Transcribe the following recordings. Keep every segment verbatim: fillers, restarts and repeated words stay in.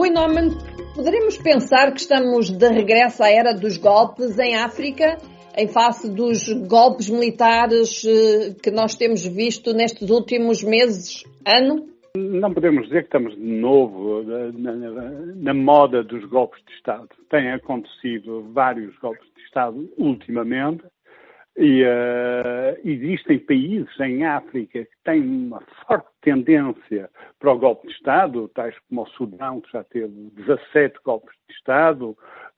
Rui Norman, poderemos pensar que estamos de regresso à era dos golpes em África, em face dos golpes militares que nós temos visto nestes últimos meses, ano? Não podemos dizer que estamos de novo na, na, na moda dos golpes de Estado. Têm acontecido vários golpes de Estado ultimamente e uh, existem países em África que têm uma forte tendência para o golpe de Estado, tais como o Sudão, que já teve dezassete golpes de Estado,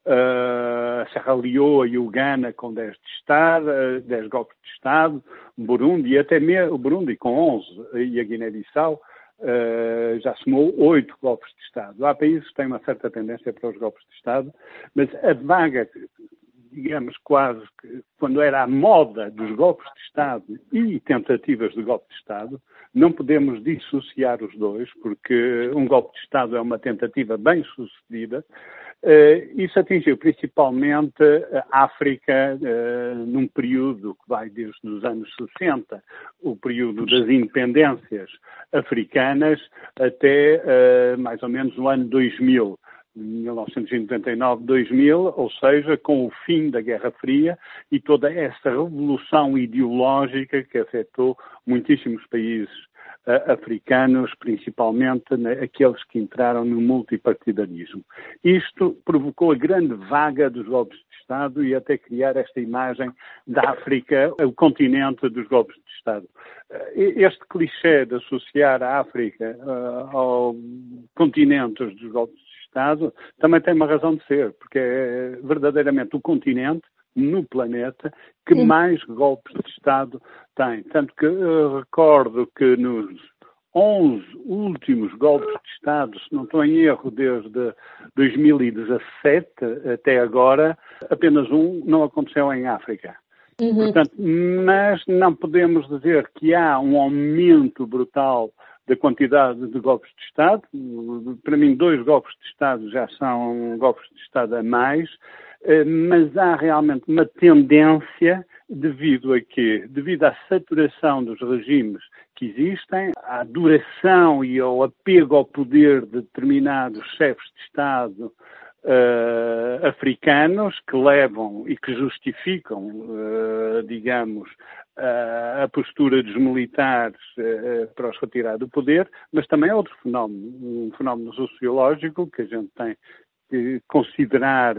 uh, Serra Leoa e o Ghana com dez de Estado, uh, dez golpes de Estado, Burundi, e até mesmo o Burundi com onze, e a Guiné-Bissau Uh, já somou oito golpes de Estado. Há países que têm uma certa tendência para os golpes de Estado, mas a vaga, digamos quase, que quando era a moda dos golpes de Estado e tentativas de golpe de Estado, não podemos dissociar os dois, porque um golpe de Estado é uma tentativa bem sucedida. Uh, isso atingiu principalmente a África uh, num período que vai desde os anos sessenta, o período das independências africanas, até uh, mais ou menos o ano dois mil, mil novecentos e noventa e nove, dois mil, ou seja, com o fim da Guerra Fria e toda essa revolução ideológica que afetou muitíssimos países Uh, africanos, principalmente né, aqueles que entraram no multipartidarismo. Isto provocou a grande vaga dos golpes de Estado e até criar esta imagem da África, o continente dos golpes de Estado. Uh, este clichê de associar a África uh, ao continente dos golpes de Estado também tem uma razão de ser, porque é verdadeiramente o continente no planeta que mais golpes de Estado tem. Tanto que uh, recordo que nos onze últimos golpes de Estado, se não estou em erro, desde dois mil e dezassete até agora, apenas um não aconteceu em África. Uhum. Portanto, mas não podemos dizer que há um aumento brutal da quantidade de golpes de Estado. Para mim, dois golpes de Estado já são golpes de Estado a mais, mas há realmente uma tendência devido a quê? Devido à saturação dos regimes que existem, à duração e ao apego ao poder de determinados chefes de Estado uh, africanos que levam e que justificam, uh, digamos, uh, a postura dos militares uh, para os retirar do poder, mas também é outro fenómeno, um fenómeno sociológico que a gente tem que considerar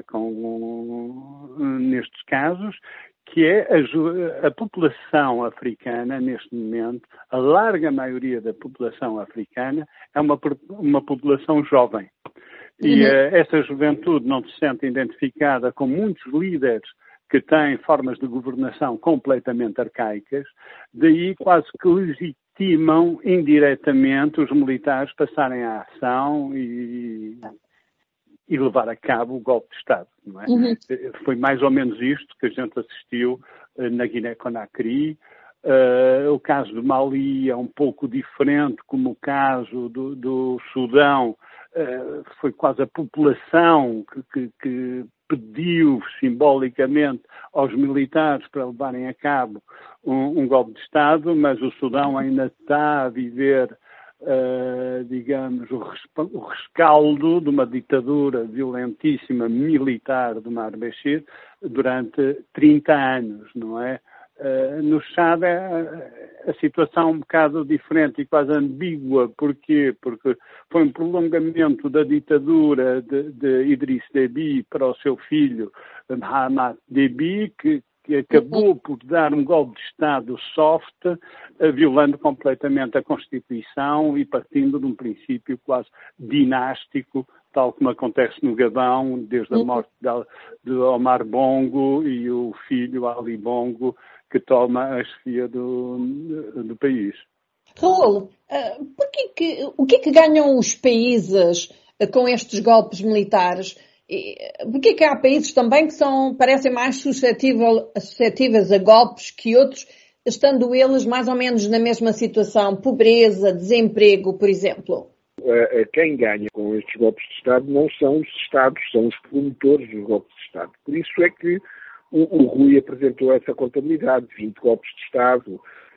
com, nestes casos, que é a, a população africana, neste momento, a larga maioria da população africana é uma, uma população jovem. E uhum. uh, essa juventude não se sente identificada com muitos líderes que têm formas de governação completamente arcaicas, daí quase que legitimam indiretamente os militares passarem à ação e... e levar a cabo o golpe de Estado, não é? Uhum. Foi mais ou menos isto que a gente assistiu uh, na Guiné-Conakry. Uh, o caso do Mali é um pouco diferente, como o caso do, do Sudão. Uh, foi quase a população que, que, que pediu simbolicamente aos militares para levarem a cabo um, um golpe de Estado, mas o Sudão ainda está a viver Uh, digamos, o, resp- o rescaldo de uma ditadura violentíssima militar do Omar Bashir durante trinta anos, não é? Uh, no Chad a, a situação é um bocado diferente e quase ambígua. Porquê? Porque foi um prolongamento da ditadura de, de Idriss Déby para o seu filho Mahamat Déby, que que acabou por dar um golpe de Estado soft, violando completamente a Constituição e partindo de um princípio quase dinástico, tal como acontece no Gabão, desde a morte de Omar Bongo e o filho Ali Bongo, que toma a chefia do, do país. Raul, uh, porquê que, o que é que ganham os países uh, com estes golpes militares? Porquê que há países também que são, parecem mais suscetível, suscetíveis a golpes que outros, estando eles mais ou menos na mesma situação, pobreza, desemprego, por exemplo? Quem ganha com estes golpes de Estado não são os Estados, são os promotores dos golpes de Estado. Por isso é que o, o Rui apresentou essa contabilidade, vinte golpes de Estado,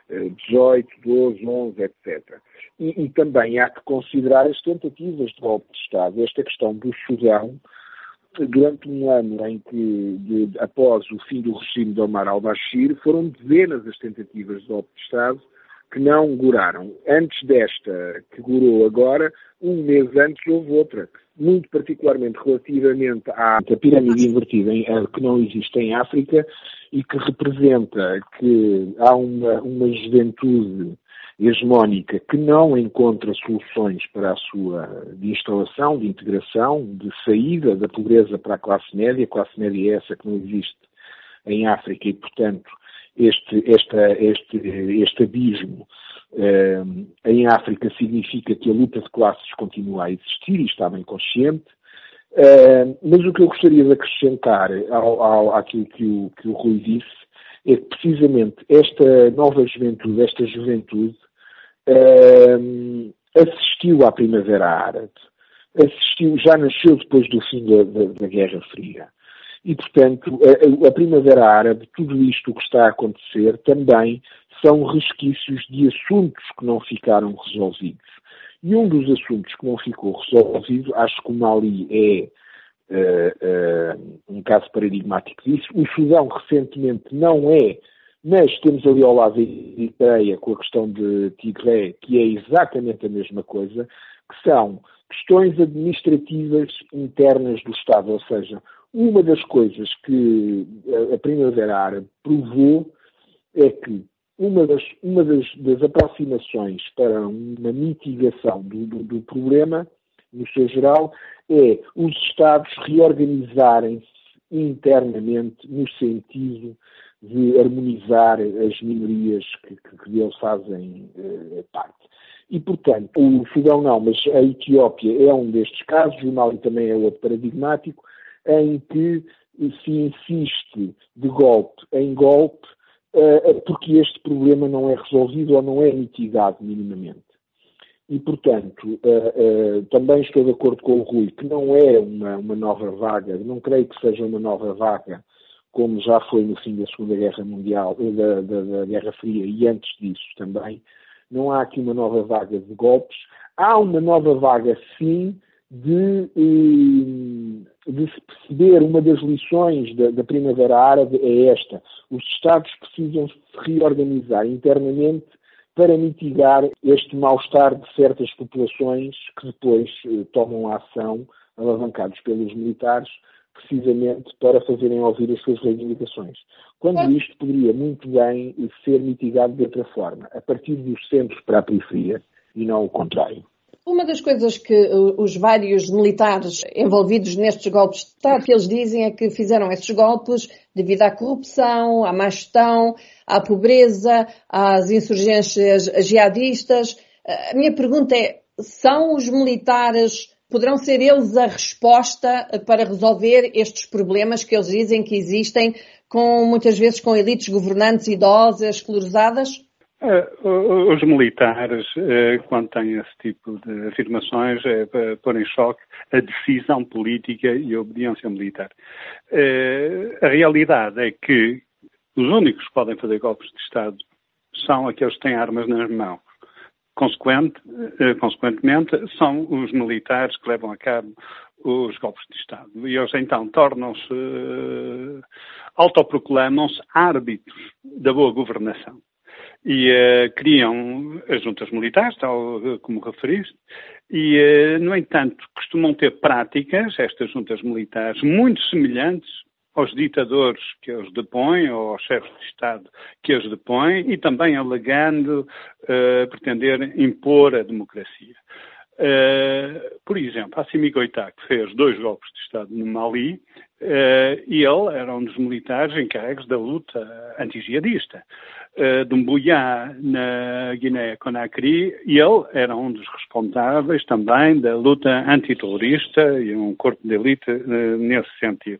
dezoito, doze, onze, etcétera. E, e também há que considerar as tentativas de golpe de Estado. Esta questão do Sudão, durante um ano em que, de, após o fim do regime de Omar al-Bashir, foram dezenas as tentativas de golpe de Estado que não duraram. Antes desta, que durou agora, um mês antes houve outra, muito particularmente relativamente à pirâmide invertida em, que não existe em África e que representa que há uma, uma juventude hegemónica que não encontra soluções para a sua de instalação, de integração, de saída da pobreza para a classe média. A classe média é essa que não existe em África e, portanto, este, esta, este, este abismo eh, em África significa que a luta de classes continua a existir e está bem consciente. Eh, mas o que eu gostaria de acrescentar ao, ao, àquilo que o, que o Rui disse é que precisamente esta nova juventude, esta juventude, Uh, assistiu à Primavera Árabe, assistiu, já nasceu depois do fim da, da, da Guerra Fria. E, portanto, a, a Primavera Árabe, tudo isto que está a acontecer, também são resquícios de assuntos que não ficaram resolvidos. E um dos assuntos que não ficou resolvido, acho que o Mali é uh, uh, um caso paradigmático disso. O Sudão, recentemente, não é. Mas temos ali ao lado a Eritreia com a questão de Tigré, que é exatamente a mesma coisa, que são questões administrativas internas do Estado. Ou seja, uma das coisas que a Primavera Árabe provou é que uma das, uma das, das aproximações para uma mitigação do, do, do problema, no seu geral, é os Estados reorganizarem-se internamente no sentido de harmonizar as minorias que, que, que deles fazem eh, parte. E, portanto, o Sudão não, mas a Etiópia é um destes casos, o Mali também é outro paradigmático, em que se insiste de golpe em golpe, eh, porque este problema não é resolvido ou não é mitigado minimamente. E, portanto, eh, eh, também estou de acordo com o Rui, que não é uma, uma nova vaga, não creio que seja uma nova vaga, como já foi no fim da Segunda Guerra Mundial, da, da, da Guerra Fria e antes disso também. Não há aqui uma nova vaga de golpes. Há uma nova vaga, sim, de, de se perceber. Uma das lições da, da Primavera Árabe é esta. Os Estados precisam se reorganizar internamente para mitigar este mal-estar de certas populações que depois eh, tomam a ação, alavancados pelos militares, precisamente para fazerem ouvir as suas reivindicações. Quando isto poderia muito bem ser mitigado de outra forma, a partir dos centros para a periferia, e não o contrário. Uma das coisas que os vários militares envolvidos nestes golpes de Estado, que eles dizem é que fizeram esses golpes devido à corrupção, à má gestão, à pobreza, às insurgências jihadistas. A minha pergunta é, são os militares... Poderão ser eles a resposta para resolver estes problemas que eles dizem que existem, com, muitas vezes com elites governantes idosas, esclerosadas? Uh, os militares, uh, quando têm esse tipo de afirmações, é para pôr em choque a decisão política e a obediência militar. Uh, a realidade é que os únicos que podem fazer golpes de Estado são aqueles que têm armas nas mãos. Consequente, consequentemente, são os militares que levam a cabo os golpes de Estado. E eles, então, tornam-se, uh, autoproclamam-se árbitros da boa governação. E uh, criam as juntas militares, tal como referiste, e, uh, no entanto, costumam ter práticas, estas juntas militares, muito semelhantes aos ditadores que os depõem, ou aos chefes de Estado que os depõem, e também alegando uh, pretender impor a democracia. Uh, por exemplo, Assimi Goïta, que fez dois golpes de Estado no Mali, uh, e ele era um dos militares encarregues da luta anti-jihadista. Uh, Doumbouya, na Guiné-Conakry, e ele era um dos responsáveis também da luta antiterrorista e um corpo de elite uh, nesse sentido.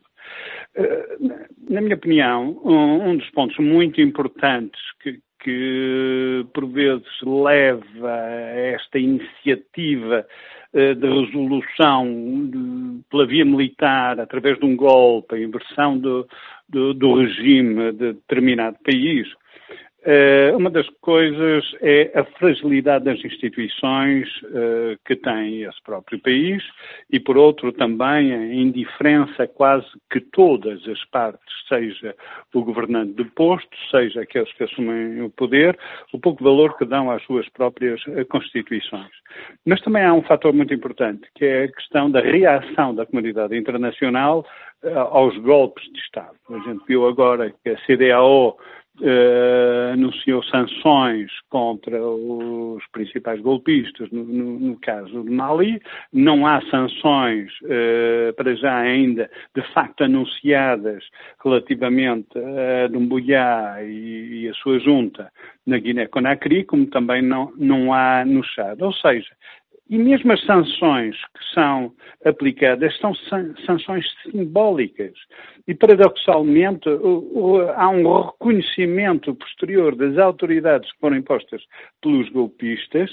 Na minha opinião, um dos pontos muito importantes que, que por vezes leva a esta iniciativa de resolução de, pela via militar, através de um golpe, a inversão do, do, do regime de determinado país, Uh, uma das coisas é a fragilidade das instituições uh, que tem esse próprio país e, por outro, também a indiferença quase que todas as partes, seja o governante de posto, seja aqueles que assumem o poder, o pouco valor que dão às suas próprias uh, constituições. Mas também há um fator muito importante, que é a questão da reação da comunidade internacional uh, aos golpes de Estado. A gente viu agora que a C D A O Uh, anunciou sanções contra os principais golpistas, no, no, no caso de Mali. Não há sanções, uh, para já ainda, de facto anunciadas relativamente a Doumbouya e, e a sua junta na Guiné-Conakry, como também não, não há no Chad. Ou seja, e mesmo as sanções que são aplicadas são sanções simbólicas. E, paradoxalmente, há um reconhecimento posterior das autoridades que foram impostas pelos golpistas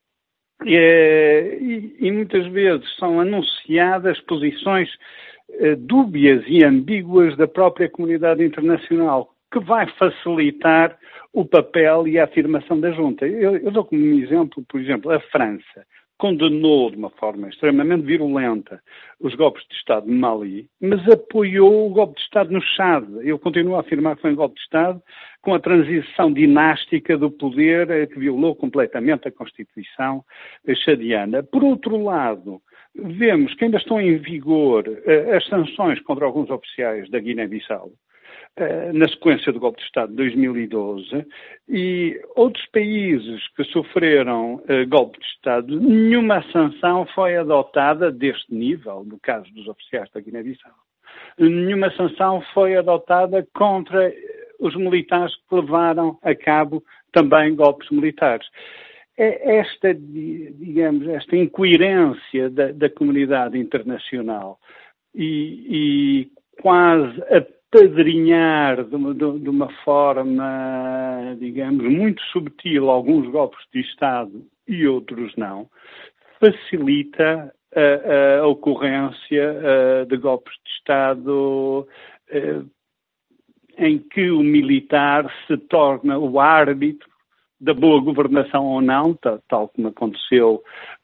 e, e muitas vezes são anunciadas posições dúbias e ambíguas da própria comunidade internacional, que vai facilitar o papel e a afirmação da junta. Eu, eu dou como exemplo, por exemplo, a França condenou de uma forma extremamente virulenta os golpes de Estado de Mali, mas apoiou o golpe de Estado no Chad. Eu continuo a afirmar que foi um golpe de Estado com a transição dinástica do poder que violou completamente a Constituição chadiana. Por outro lado, vemos que ainda estão em vigor as sanções contra alguns oficiais da Guiné-Bissau, na sequência do golpe de Estado de dois mil e doze, e outros países que sofreram uh, golpe de Estado, nenhuma sanção foi adotada deste nível, no caso dos oficiais da Guiné-Bissau. Nenhuma sanção foi adotada contra os militares que levaram a cabo também golpes militares. Esta, digamos, esta incoerência da, da comunidade internacional e, e quase a padrinhar de uma, de uma forma, digamos, muito subtil alguns golpes de Estado e outros não, facilita a, a ocorrência a, de golpes de Estado a, em que o militar se torna o árbitro da boa governação ou não, tal, tal como aconteceu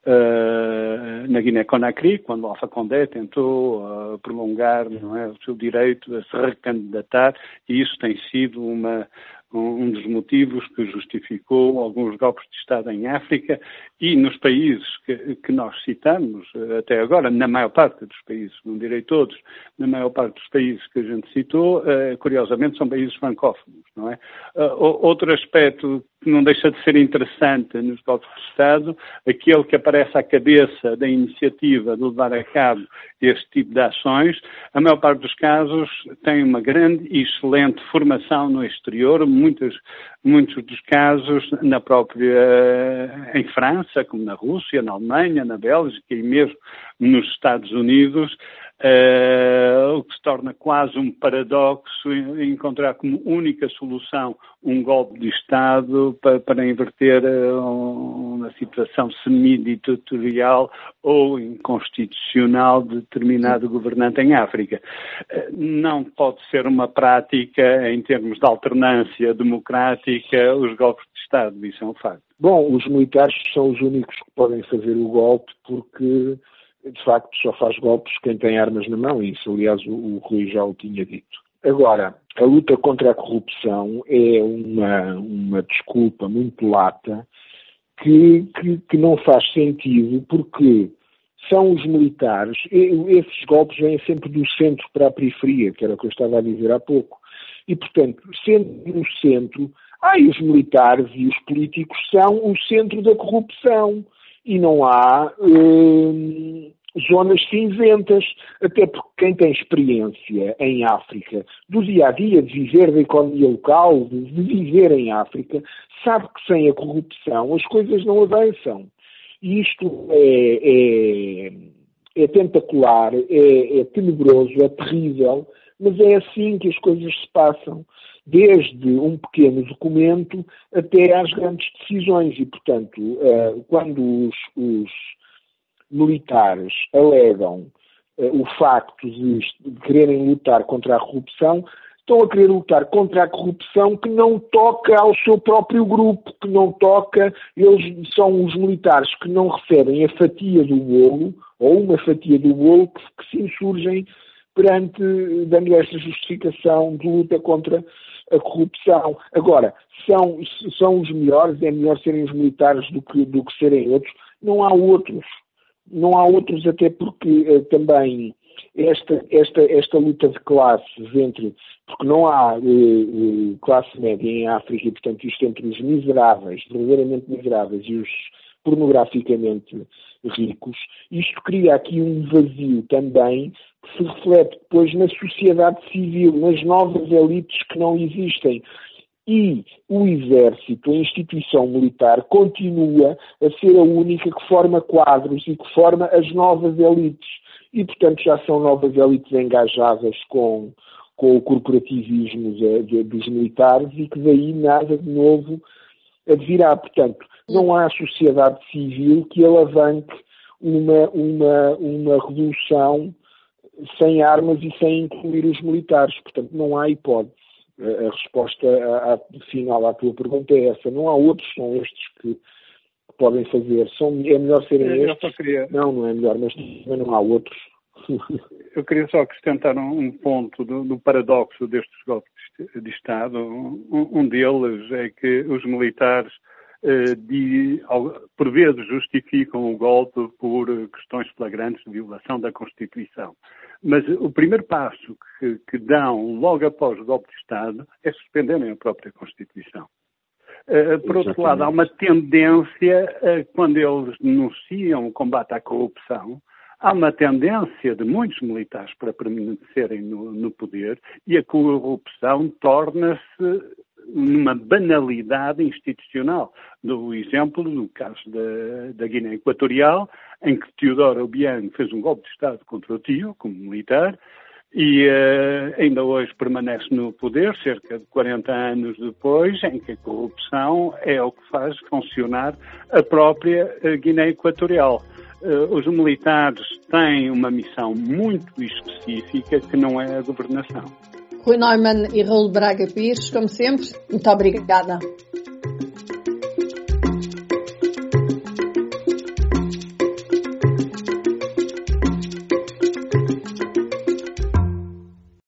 uh, na Guiné-Conakry, quando o Alpha Condé tentou uh, prolongar, não é, o seu direito a se recandidatar, e isso tem sido uma, um, um dos motivos que justificou alguns golpes de Estado em África e nos países que, que nós citamos até agora, na maior parte dos países, não direi todos, na maior parte dos países que a gente citou, uh, curiosamente são países francófonos, não é? Uh, outro aspecto que não deixa de ser interessante nos golpes de Estado, aquele que aparece à cabeça da iniciativa de levar a cabo este tipo de ações, a maior parte dos casos tem uma grande e excelente formação no exterior, muitos, muitos dos casos na própria, em França, como na Rússia, na Alemanha, na Bélgica e mesmo nos Estados Unidos, Uh, o que se torna quase um paradoxo encontrar como única solução um golpe de Estado para, para inverter uh, uma situação semiditatorial ou inconstitucional de determinado governante em África. Uh, não pode ser uma prática em termos de alternância democrática os golpes de Estado, isso é um facto. Bom, os militares são os únicos que podem fazer o golpe porque de facto só faz golpes quem tem armas na mão, e isso aliás o, o Rui já o tinha dito. Agora, a luta contra a corrupção é uma, uma desculpa muito lata que, que, que não faz sentido, porque são os militares, esses golpes vêm sempre do centro para a periferia, que era o que eu estava a dizer há pouco, e portanto, sendo no centro, ai, os militares e os políticos são o centro da corrupção. E não há hum, zonas cinzentas, até porque quem tem experiência em África, do dia a dia, de viver da economia local, de, de viver em África, sabe que sem a corrupção as coisas não avançam. E isto é, é, é tentacular, é, é tenebroso, é terrível, mas é assim que as coisas se passam, desde um pequeno documento até às grandes decisões. E, portanto, quando os, os militares alegam o facto de quererem lutar contra a corrupção, estão a querer lutar contra a corrupção que não toca ao seu próprio grupo, que não toca, eles são os militares que não recebem a fatia do bolo, ou uma fatia do bolo, que, que se insurgem perante, dando esta justificação de luta contra a corrupção. Agora, são, são os melhores, é melhor serem os militares do que, do que serem outros. Não há outros. Não há outros, até porque eh, também esta, esta, esta luta de classes entre, porque não há eh, eh, classe média em África, e portanto isto entre os miseráveis, verdadeiramente miseráveis, e os pornograficamente ricos, isto cria aqui um vazio também que se reflete depois na sociedade civil, nas novas elites que não existem. E o Exército, a instituição militar, continua a ser a única que forma quadros e que forma as novas elites. E, portanto, já são novas elites engajadas com, com o corporativismo de, de, dos militares e que daí nada de novo advirá. Portanto, não há sociedade civil que alavanque uma, uma, uma revolução sem armas e sem incluir os militares. Portanto, não há hipótese. A resposta a, a, final à tua pergunta é essa. Não há outros, são estes que, que podem fazer. São, é melhor serem eu estes. Queria... Não, não é melhor, mas também não há outros. Eu queria só acrescentar um, um ponto do, do paradoxo destes golpes de, de Estado. Um, um deles é que os militares, eh, de, por vezes, justificam o golpe por questões flagrantes de violação da Constituição. Mas o primeiro passo que, que dão logo após o golpe de Estado é suspenderem a própria Constituição. Uh, por outro lado, há uma tendência, uh, quando eles denunciam o combate à corrupção, há uma tendência de muitos militares para permanecerem no, no poder e a corrupção torna-se uma banalidade institucional. Do exemplo, no caso da, da Guiné Equatorial, em que Teodoro Obiang fez um golpe de Estado contra o tio, como militar, e uh, ainda hoje permanece no poder, cerca de quarenta anos depois, em que a corrupção é o que faz funcionar a própria uh, Guiné Equatorial. Uh, os militares têm uma missão muito específica que não é a governação. Rui Neumann e Raul Braga Pires, como sempre, muito obrigada.